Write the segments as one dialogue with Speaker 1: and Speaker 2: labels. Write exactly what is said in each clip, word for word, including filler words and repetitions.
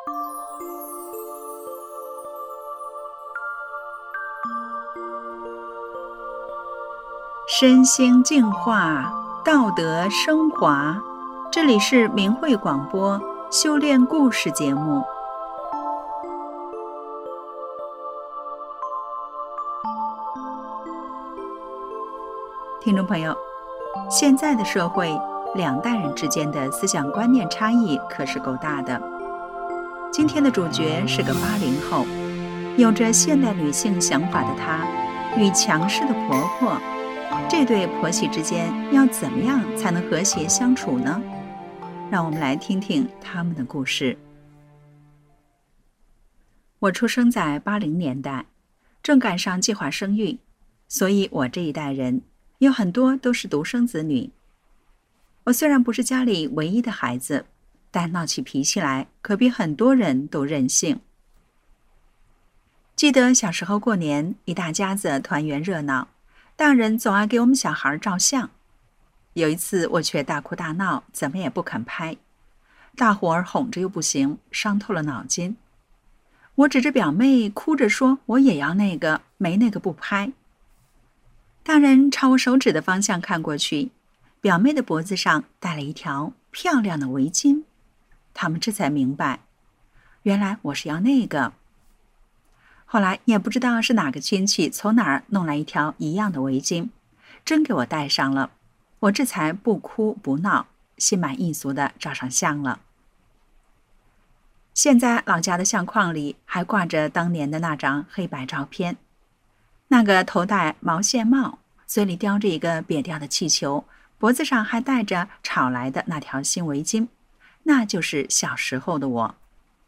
Speaker 1: 身心净化，道德升华。这里是明慧广播修炼故事节目。听众朋友，现在的社会，两代人之间的思想观念差异可是够大的。今天的主角是个八零后，有着现代女性想法的她，与强势的婆婆，这对婆媳之间要怎么样才能和谐相处呢？让我们来听听他们的故事。我出生在八零年代，正赶上计划生育，所以我这一代人有很多都是独生子女。我虽然不是家里唯一的孩子，但闹起脾气来可比很多人都任性。记得小时候过年，一大家子团圆热闹，大人总爱给我们小孩照相。有一次我却大哭大闹，怎么也不肯拍，大伙儿哄着又不行，伤透了脑筋。我指着表妹哭着说，我也要那个，没那个不拍。大人朝我手指的方向看过去，表妹的脖子上戴了一条漂亮的围巾，他们这才明白，原来我是要那个。后来也不知道是哪个亲戚从哪儿弄来一条一样的围巾，真给我戴上了，我这才不哭不闹，心满意足地照上相了。现在老家的相框里还挂着当年的那张黑白照片，那个头戴毛线帽，嘴里叼着一个瘪掉的气球，脖子上还戴着炒来的那条新围巾，那就是小时候的我。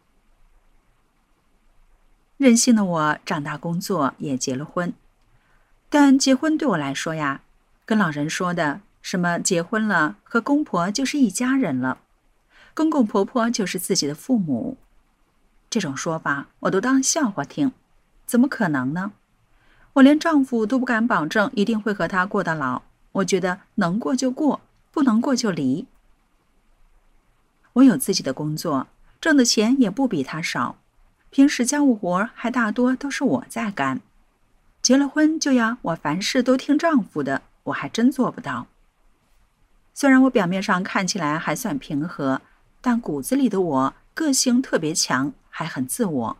Speaker 1: 任性的我长大工作也结了婚，但结婚对我来说呀，跟老人说的什么结婚了和公婆就是一家人了，公公婆婆就是自己的父母，这种说法我都当笑话听，怎么可能呢？我连丈夫都不敢保证一定会和他过到老，我觉得能过就过，不能过就离。我有自己的工作，挣的钱也不比他少，平时家务活还大多都是我在干。结了婚就要我凡事都听丈夫的，我还真做不到。虽然我表面上看起来还算平和，但骨子里的我个性特别强，还很自我。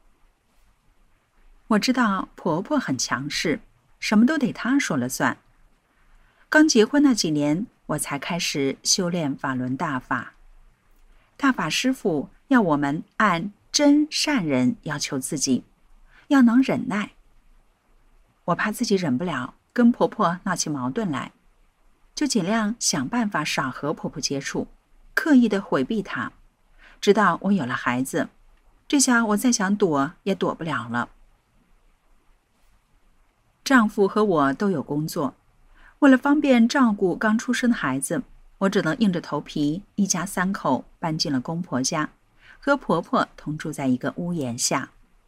Speaker 1: 我知道婆婆很强势，什么都得她说了算。刚结婚那几年，我才开始修炼法轮大法。大法师父要我们按真善人要求自己，要能忍耐。我怕自己忍不了，跟婆婆闹起矛盾来，就尽量想办法少和婆婆接触，刻意的回避她，直到我有了孩子，这下我再想躲也躲不了了。丈夫和我都有工作，为了方便照顾刚出生的孩子，我只能硬着头皮，一家三口搬进了公婆家，和婆婆同住在一个屋檐下。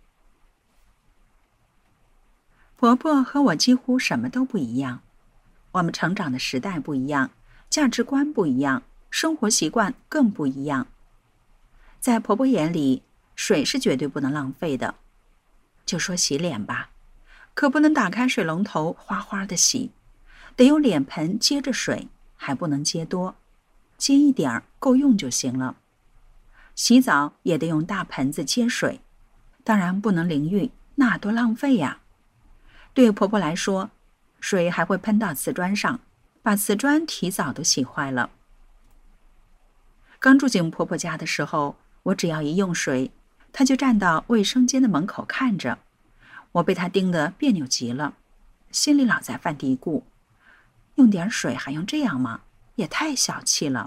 Speaker 1: 婆婆和我几乎什么都不一样，我们成长的时代不一样，价值观不一样，生活习惯更不一样。在婆婆眼里，水是绝对不能浪费的。就说洗脸吧，可不能打开水龙头哗哗的洗，得用脸盆接着水，还不能接多，接一点儿够用就行了。洗澡也得用大盆子接水，当然不能淋浴，那多浪费呀。对婆婆来说，水还会喷到瓷砖上，把瓷砖提早都洗坏了。刚住进婆婆家的时候，我只要一用水，她就站到卫生间的门口看着，我被她盯得别扭极了，心里老在犯嘀咕，用点水还用这样吗？也太小气了。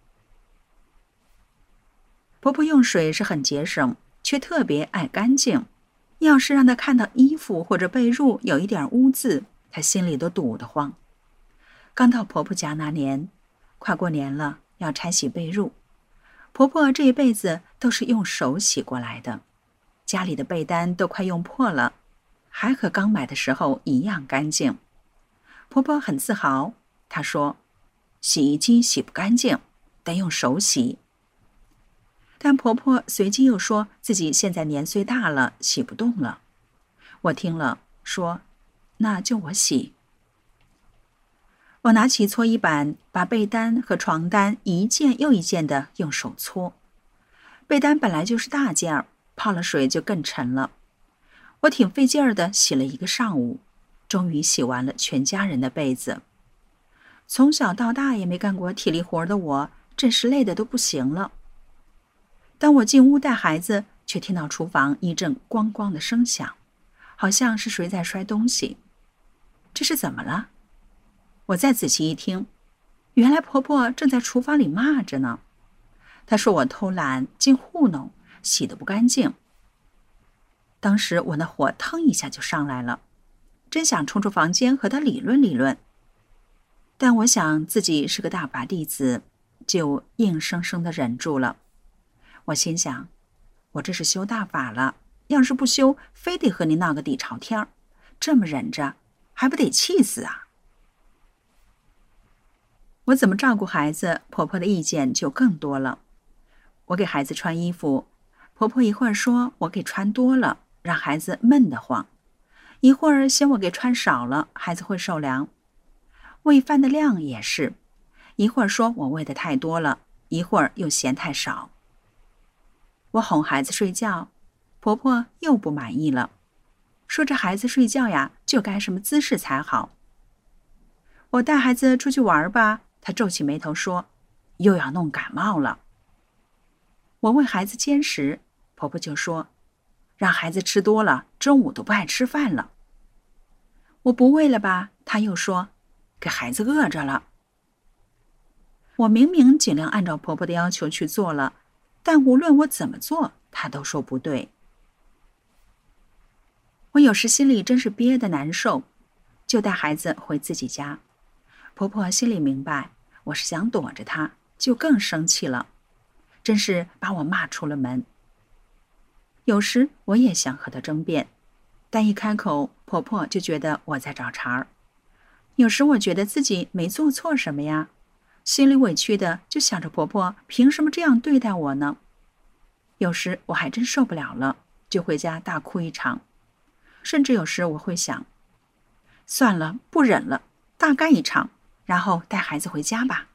Speaker 1: 婆婆用水是很节省，却特别爱干净。要是让她看到衣服或者被褥有一点污渍，她心里都堵得慌。刚到婆婆家那年，快过年了，要拆洗被褥。婆婆这一辈子都是用手洗过来的，家里的被单都快用破了，还和刚买的时候一样干净。婆婆很自豪，她说，洗衣机洗不干净，得用手洗。 但婆婆随即又说自己现在年岁大了，洗不动了。我听了说，那就我洗。我拿起搓衣板，把被单和床单一件又一件的用手搓。被单本来就是大件儿，泡了水就更沉了。我挺费劲儿的洗了一个上午，终于洗完了全家人的被子。从小到大也没干过体力活的我，真是累得都不行了。当我进屋带孩子，却听到厨房一阵咣咣的声响，好像是谁在摔东西。这是怎么了？我再仔细一听，原来婆婆正在厨房里骂着呢。她说我偷懒，净糊弄，洗得不干净。当时我那火腾一下就上来了，真想冲出房间和她理论理论。但我想自己是个大法弟子，就硬生生地忍住了。我心想，我这是修大法了，要是不修，非得和你闹个底朝天，这么忍着，还不得气死啊！我怎么照顾孩子，婆婆的意见就更多了。我给孩子穿衣服，婆婆一会儿说我给穿多了，让孩子闷得慌；一会儿嫌我给穿少了，孩子会受凉。喂饭的量也是，一会儿说我喂的太多了，一会儿又嫌太少。我哄孩子睡觉，婆婆又不满意了，说这孩子睡觉呀，就该什么姿势才好。我带孩子出去玩吧，她皱起眉头说，又要弄感冒了。我喂孩子煎食，婆婆就说，让孩子吃多了，中午都不爱吃饭了。我不喂了吧，她又说，给孩子饿着了。我明明尽量按照婆婆的要求去做了，但无论我怎么做，她都说不对。我有时心里真是憋得难受，就带孩子回自己家。婆婆心里明白我是想躲着她，就更生气了，真是把我骂出了门。有时我也想和她争辩，但一开口，婆婆就觉得我在找茬儿。有时我觉得自己没做错什么呀，心里委屈的就想着婆婆凭什么这样对待我呢？有时我还真受不了了，就回家大哭一场。甚至有时我会想，算了，不忍了，大干一场，然后带孩子回家吧。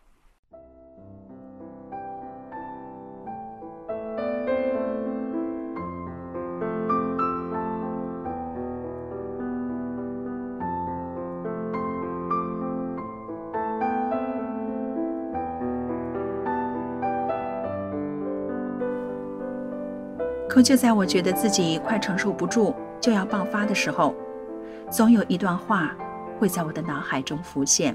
Speaker 1: 可就在我觉得自己快承受不住，就要爆发的时候，总有一段话会在我的脑海中浮现。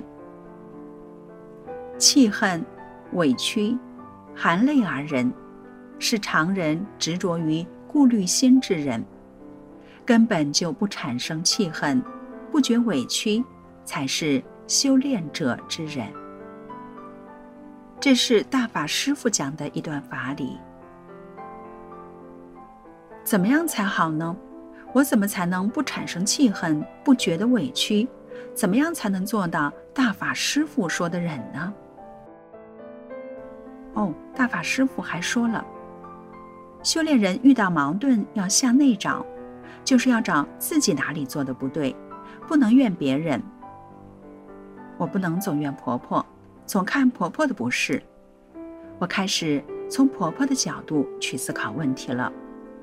Speaker 1: 气恨、委屈、含泪而忍，是常人执着于顾虑心之人。根本就不产生气恨，不觉委屈，才是修炼者之人。这是大法师父讲的一段法理。怎么样才好呢？我怎么才能不产生气恨，不觉得委屈？怎么样才能做到大法师父说的忍呢？哦，大法师父还说了，修炼人遇到矛盾要向内找，就是要找自己哪里做的不对，不能怨别人。我不能总怨婆婆，总看婆婆的不是。我开始从婆婆的角度去思考问题了。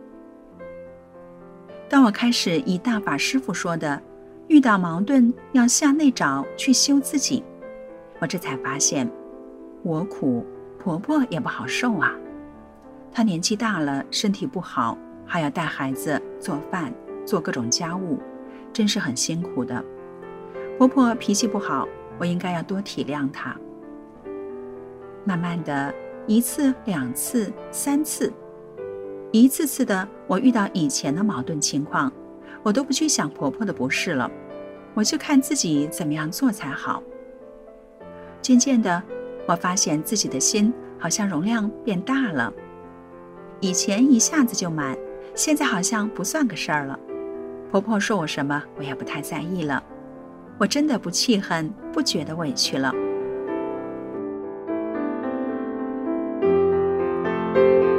Speaker 1: 当我开始以大法师父说的遇到矛盾要向内找去修自己，我这才发现我苦，婆婆也不好受啊。她年纪大了，身体不好，还要带孩子做饭做各种家务，真是很辛苦的。婆婆脾气不好，我应该要多体谅她。慢慢的，一次两次三次，一次次的我遇到以前的矛盾情况，我都不去想婆婆的不是了，我就看自己怎么样做才好。渐渐的，我发现自己的心好像容量变大了，以前一下子就满，现在好像不算个事儿了。婆婆说我什么，我也不太在意了，我真的不气恨，不觉得委屈了。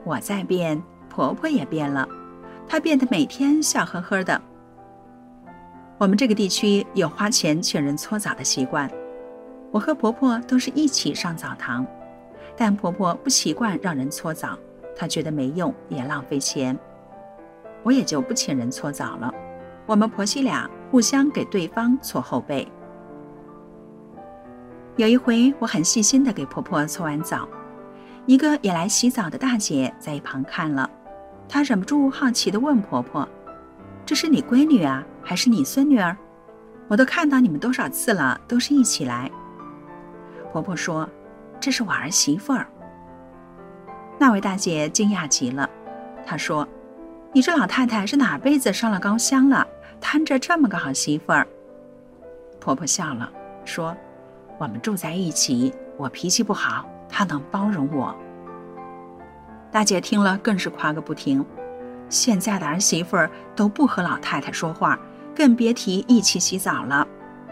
Speaker 1: 我在变，婆婆也变了，她变得每天笑呵呵的。我们这个地区有花钱请人搓澡的习惯，我和婆婆都是一起上澡堂，但婆婆不习惯让人搓澡，她觉得没用也浪费钱，我也就不请人搓澡了。我们婆媳俩互相给对方搓后背。有一回，我很细心地给婆婆搓完澡，一个也来洗澡的大姐在一旁看了，她忍不住好奇地问婆婆：“这是你闺女啊，还是你孙女儿？我都看到你们多少次了，都是一起来。”婆婆说：“这是我儿媳妇儿。”那位大姐惊讶极了，她说：“你这老太太是哪辈子上了高香了，摊着这么个好媳妇儿？”婆婆笑了，说：“我们住在一起，我脾气不好，她能包容我。”大姐听了更是夸个不停，现在的儿媳妇儿都不和老太太说话，更别提一起洗澡了。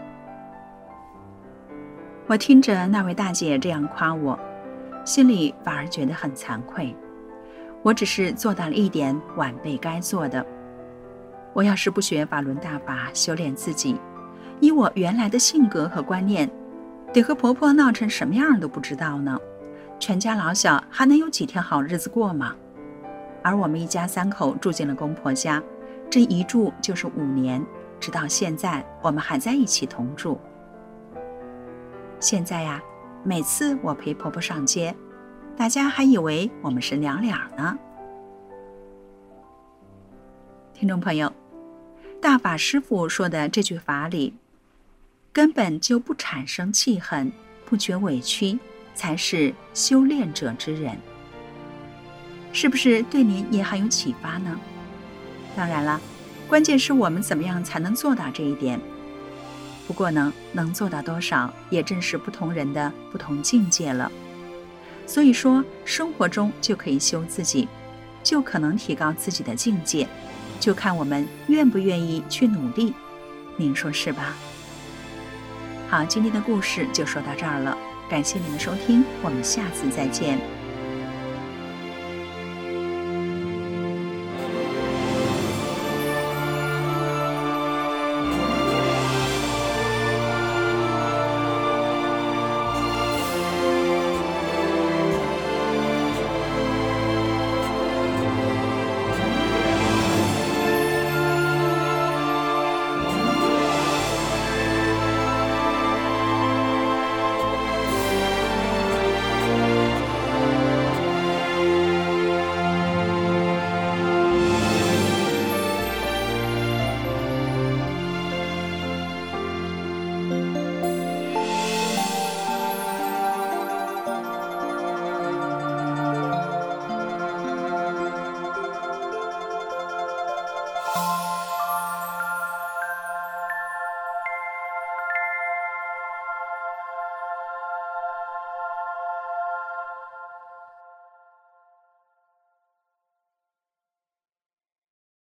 Speaker 1: 我听着那位大姐这样夸我，心里反而觉得很惭愧。我只是做到了一点晚辈该做的。我要是不学法轮大法修炼自己，以我原来的性格和观念，得和婆婆闹成什么样都不知道呢，全家老小还能有几天好日子过吗？而我们一家三口住进了公婆家，这一住就是五年，直到现在我们还在一起同住。现在呀，每次我陪婆婆上街，大家还以为我们是娘俩呢。听众朋友，大法师父说的这句法理，根本就不产生气恨，不觉委屈，才是修炼者之人。是不是对您也很有启发呢？当然了，关键是我们怎么样才能做到这一点。不过呢，能做到多少，也正是不同人的不同境界了。所以说，生活中就可以修自己，就可能提高自己的境界，就看我们愿不愿意去努力。您说是吧？好，今天的故事就说到这儿了，感谢您的收听，我们下次再见。